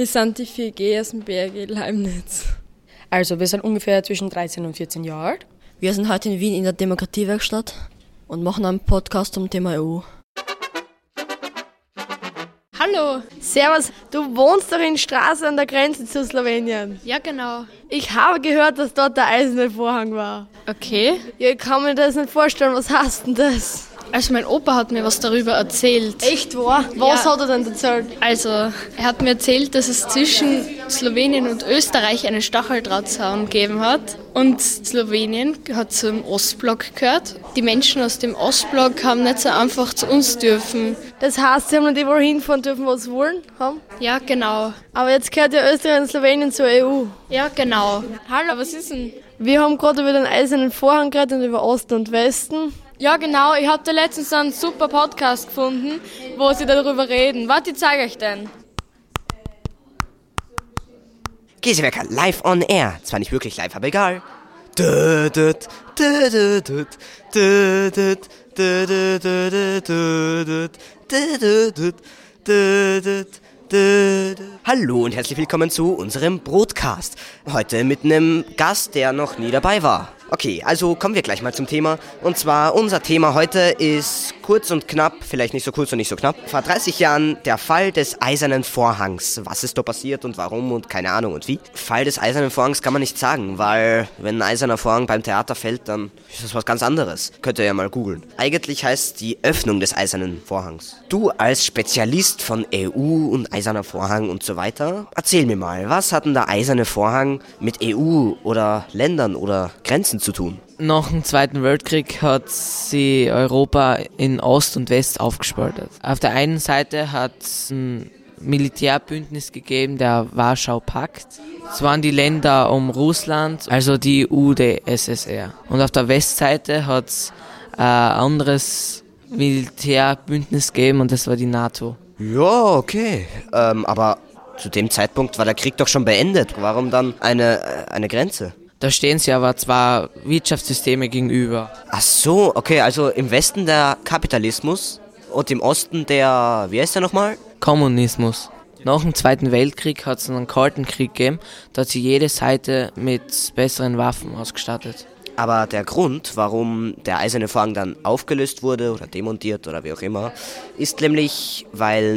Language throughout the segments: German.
Wir sind die 4G aus dem BRG Leibniz. Also, wir sind ungefähr zwischen 13 und 14 Jahre alt. Wir sind heute in Wien in der Demokratiewerkstatt und machen einen Podcast zum Thema EU. Hallo. Servus, du wohnst doch in Straße an der Grenze zu Slowenien. Ja, genau. Ich habe gehört, dass dort der eiserne Vorhang war. Okay. Ja, ich kann mir das nicht vorstellen. Was heißt denn das? Also mein Opa hat mir was darüber erzählt. Echt wahr? Was hat er denn erzählt? Also, er hat mir erzählt, dass es zwischen Slowenien und Österreich einen Stacheldrahtzaun gegeben hat. Und Slowenien hat zum Ostblock gehört. Die Menschen aus dem Ostblock haben nicht so einfach zu uns dürfen. Das heißt, sie haben nicht überall hinfahren dürfen, was sie wollen haben? Ja, genau. Aber jetzt gehört ja Österreich und Slowenien zur EU. Ja, genau. Hallo, was ist denn? Wir haben gerade über den eisernen Vorhang geredet und über Osten und Westen. Ja, genau. Ich habe da letztens einen super Podcast gefunden, wo sie darüber reden. Warte, ich zeige euch den. Käsewerker, live on air. Zwar nicht wirklich live, aber egal. Hallo und herzlich willkommen zu unserem Broadcast. Heute mit einem Gast, der noch nie dabei war. Okay, also kommen wir gleich mal zum Thema. Und zwar, unser Thema heute ist kurz und knapp, vielleicht nicht so kurz und nicht so knapp. Vor 30 Jahren der Fall des Eisernen Vorhangs. Was ist da passiert und warum und keine Ahnung und wie. Fall des Eisernen Vorhangs kann man nicht sagen, weil wenn ein eiserner Vorhang beim Theater fällt, dann ist das was ganz anderes. Könnt ihr ja mal googeln. Eigentlich heißt die Öffnung des Eisernen Vorhangs. Du als Spezialist von EU und Eiserner Vorhang und so weiter, erzähl mir mal, was hat denn der Eiserne Vorhang mit EU oder Ländern oder Grenzen zu tun? Nach dem Zweiten Weltkrieg hat sie Europa in Ost und West aufgespaltet. Auf der einen Seite hat es ein Militärbündnis gegeben, der Warschau-Pakt. Es waren die Länder um Russland, also die EU, der SSR. Und auf der Westseite hat es ein anderes Militärbündnis gegeben und das war die NATO. Ja, okay. Aber zu dem Zeitpunkt war der Krieg doch schon beendet. Warum dann eine Grenze? Da stehen sie aber zwei Wirtschaftssysteme gegenüber. Ach so, okay, also im Westen der Kapitalismus und im Osten der, wie heißt der nochmal? Kommunismus. Nach dem Zweiten Weltkrieg hat es einen Kalten Krieg gegeben, da hat sich jede Seite mit besseren Waffen ausgestattet. Aber der Grund, warum der Eiserne Vorhang dann aufgelöst wurde oder demontiert oder wie auch immer, ist nämlich, weil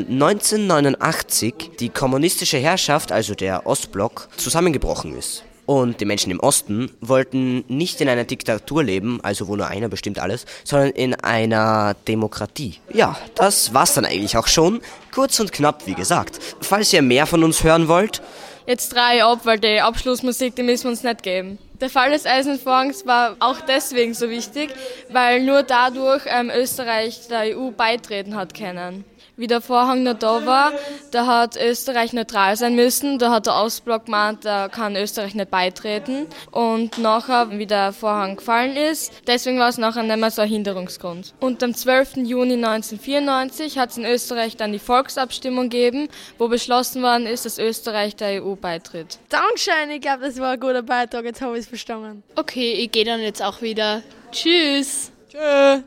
1989 die kommunistische Herrschaft, also der Ostblock, zusammengebrochen ist. Und die Menschen im Osten wollten nicht in einer Diktatur leben, also wo nur einer bestimmt alles, sondern in einer Demokratie. Ja, das war's dann eigentlich auch schon. Kurz und knapp, wie gesagt. Falls ihr mehr von uns hören wollt... Jetzt drehe ich ab, weil die Abschlussmusik, die müssen wir uns nicht geben. Der Fall des Eisernen Vorhangs war auch deswegen so wichtig, weil nur dadurch Österreich der EU beitreten hat können. Wie der Vorhang noch da war, da hat Österreich neutral sein müssen. Da hat der Ostblock gemeint, da kann Österreich nicht beitreten. Und nachher, wie der Vorhang gefallen ist, deswegen war es nachher nicht mehr so ein Hinderungsgrund. Und am 12. Juni 1994 hat es in Österreich dann die Volksabstimmung gegeben, wo beschlossen worden ist, dass Österreich der EU beitritt. Dankeschön, ich glaube, das war ein guter Beitrag, jetzt habe ich es verstanden. Okay, ich gehe dann jetzt auch wieder. Tschüss. Tschö.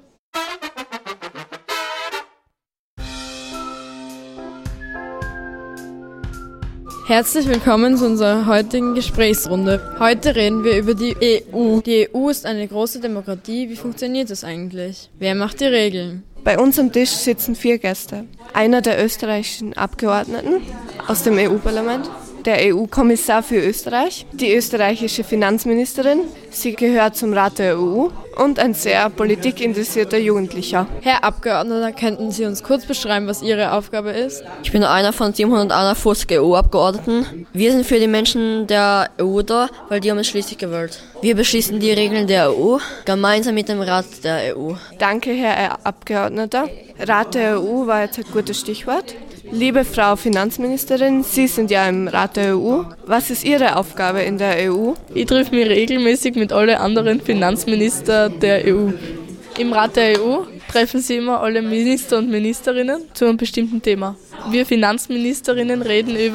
Herzlich willkommen zu unserer heutigen Gesprächsrunde. Heute reden wir über die EU. Die EU ist eine große Demokratie. Wie funktioniert das eigentlich? Wer macht die Regeln? Bei uns am Tisch sitzen 4 Gäste. Einer der österreichischen Abgeordneten aus dem EU-Parlament, der EU-Kommissar für Österreich, die österreichische Finanzministerin, sie gehört zum Rat der EU und ein sehr politikinteressierter Jugendlicher. Herr Abgeordneter, könnten Sie uns kurz beschreiben, was Ihre Aufgabe ist? Ich bin einer von 741 EU-Abgeordneten. Wir sind für die Menschen der EU da, weil die haben es schließlich gewählt. Wir beschließen die Regeln der EU gemeinsam mit dem Rat der EU. Danke, Herr Abgeordneter. Rat der EU war jetzt ein gutes Stichwort. Liebe Frau Finanzministerin, Sie sind ja im Rat der EU. Was ist Ihre Aufgabe in der EU? Ich treffe mich regelmäßig mit allen anderen Finanzministern der EU. Im Rat der EU treffen sich immer alle Minister und Ministerinnen zu einem bestimmten Thema. Wir Finanzministerinnen reden über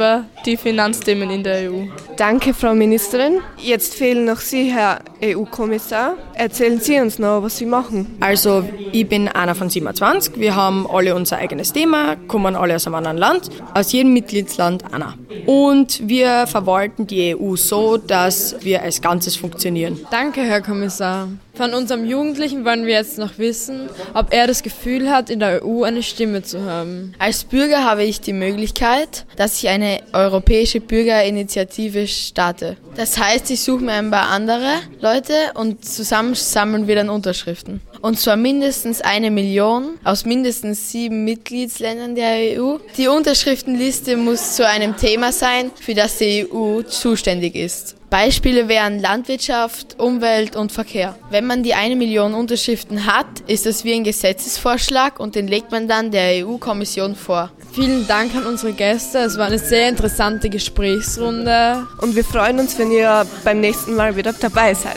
die Finanzthemen in der EU. Danke, Frau Ministerin. Jetzt fehlen noch Sie, Herr EU-Kommissar. Erzählen Sie uns noch, was Sie machen. Also, ich bin einer von 27. Wir haben alle unser eigenes Thema, kommen alle aus einem anderen Land, aus jedem Mitgliedsland einer. Und wir verwalten die EU so, dass wir als Ganzes funktionieren. Danke, Herr Kommissar. Von unserem Jugendlichen wollen wir jetzt noch wissen, ob er das Gefühl hat, in der EU eine Stimme zu haben. Als Bürger habe ich die Möglichkeit, dass ich eine europäische Bürgerinitiative starte. Das heißt, ich suche mir ein paar andere Leute und zusammen sammeln wir dann Unterschriften. Und zwar mindestens 1 Million aus mindestens 7 Mitgliedsländern der EU. Die Unterschriftenliste muss zu einem Thema sein, für das die EU zuständig ist. Beispiele wären Landwirtschaft, Umwelt und Verkehr. Wenn man die 1 Million Unterschriften hat, ist das wie ein Gesetzesvorschlag und den legt man dann der EU-Kommission vor. Vielen Dank an unsere Gäste. Es war eine sehr interessante Gesprächsrunde. Und wir freuen uns, wenn ihr beim nächsten Mal wieder dabei seid.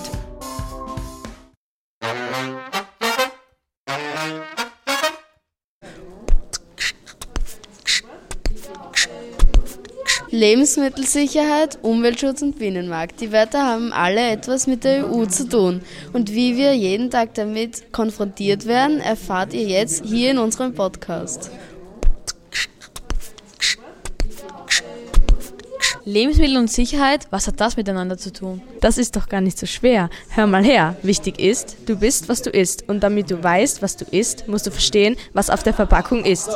Lebensmittelsicherheit, Umweltschutz und Binnenmarkt. Die Wörter haben alle etwas mit der EU zu tun. Und wie wir jeden Tag damit konfrontiert werden, erfahrt ihr jetzt hier in unserem Podcast. Lebensmittel und Sicherheit, was hat das miteinander zu tun? Das ist doch gar nicht so schwer. Hör mal her. Wichtig ist, du bist, was du isst. Und damit du weißt, was du isst, musst du verstehen, was auf der Verpackung ist.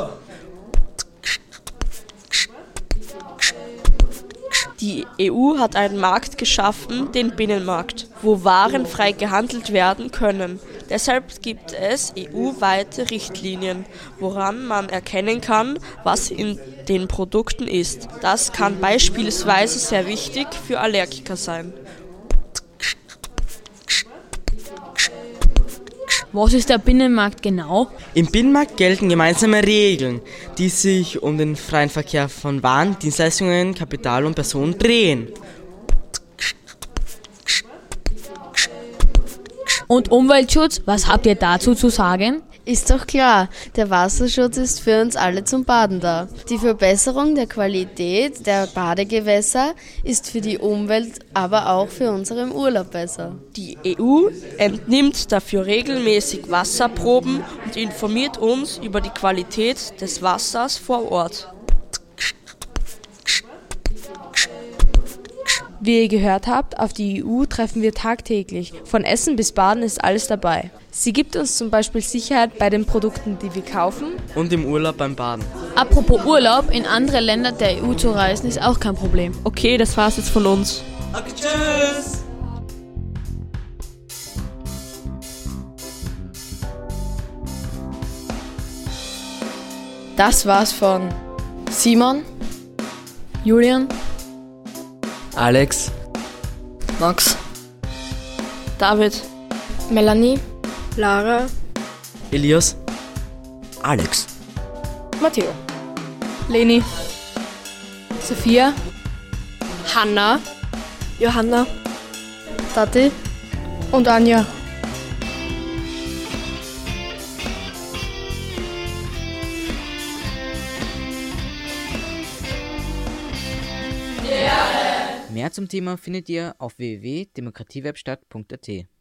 Die EU hat einen Markt geschaffen, den Binnenmarkt, wo Waren frei gehandelt werden können. Deshalb gibt es EU-weite Richtlinien, woran man erkennen kann, was in den Produkten ist. Das kann beispielsweise sehr wichtig für Allergiker sein. Was ist der Binnenmarkt genau? Im Binnenmarkt gelten gemeinsame Regeln, die sich um den freien Verkehr von Waren, Dienstleistungen, Kapital und Personen drehen. Und Umweltschutz, was habt ihr dazu zu sagen? Ist doch klar, der Wasserschutz ist für uns alle zum Baden da. Die Verbesserung der Qualität der Badegewässer ist für die Umwelt, aber auch für unseren Urlaub besser. Die EU entnimmt dafür regelmäßig Wasserproben und informiert uns über die Qualität des Wassers vor Ort. Wie ihr gehört habt, auf die EU treffen wir tagtäglich. Von Essen bis Baden ist alles dabei. Sie gibt uns zum Beispiel Sicherheit bei den Produkten, die wir kaufen. Und im Urlaub beim Baden. Apropos Urlaub, in andere Länder der EU zu reisen ist auch kein Problem. Okay, das war's jetzt von uns. Okay, tschüss! Das war's von Simon, Julian, Alex, Max, David, Melanie, Lara, Elias, Alex, Matteo, Leni, Sophia, Hanna, Johanna, Tati und Anja. Mehr zum Thema findet ihr auf www.demokratiewebstadt.at.